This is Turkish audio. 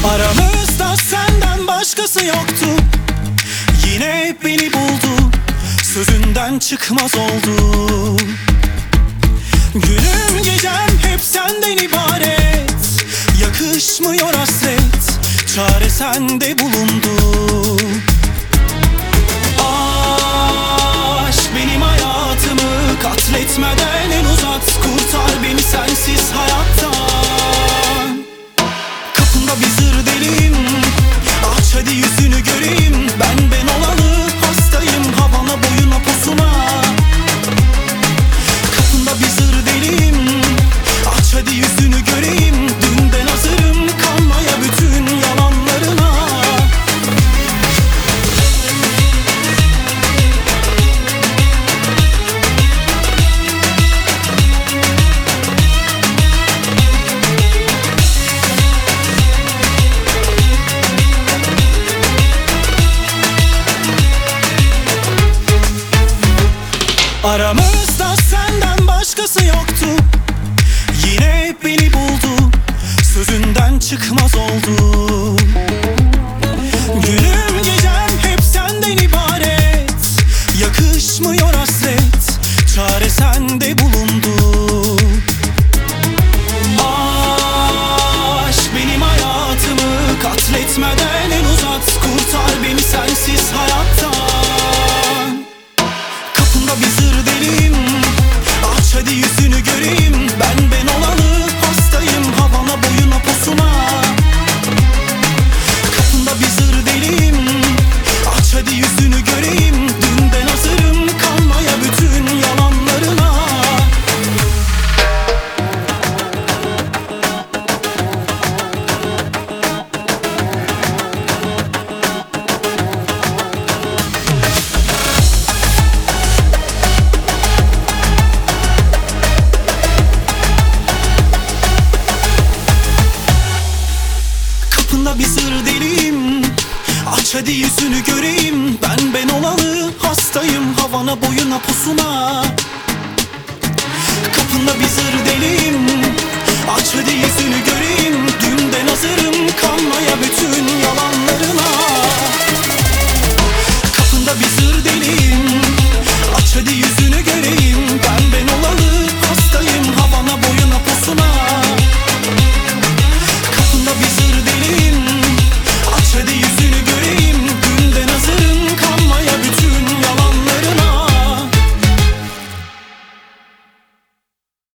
Aramızda senden başkası yoktu. Yine beni buldu, sözünden çıkmaz oldu. Günüm gecem hep senden ibaret. Yakışmıyor hasret, çare sende bulundu. Aşk benim hayatımı katletmeden en uzat. Kurtar beni sensiz hayattan. Kapında bir zır deliyim, aç hadi yüzünü göreyim. Ben olalı hastayım, havana boyuna posuna. Kapında bir zır deliyim, aç hadi yüzünü göreyim. Dünden hazırım kanmaya bütün yalanlarına. Aramızda senden başkası yoktu. Yine beni buldu, sözünden çıkmaz oldu. Günüm gecem hep senden ibaret. Yakışmıyor hasret, çare sende bulundu. Aşk benim hayatımı katletmeden en uzat. Kurtar beni sensiz hayattan. Kapında bir zır deliyim, aç hadi yüzünü göreyim. Ben olalı hastayım, havana boyuna posuna. Kapında bir zır deliyim, aç hadi yüzünü göreyim. Dünden hazırım kanmaya bütün yalanlarına. Kapında bir sır deliyim, aç hadi yüzünü göreyim. Ben olalı hastayım, havana boyuna posuna.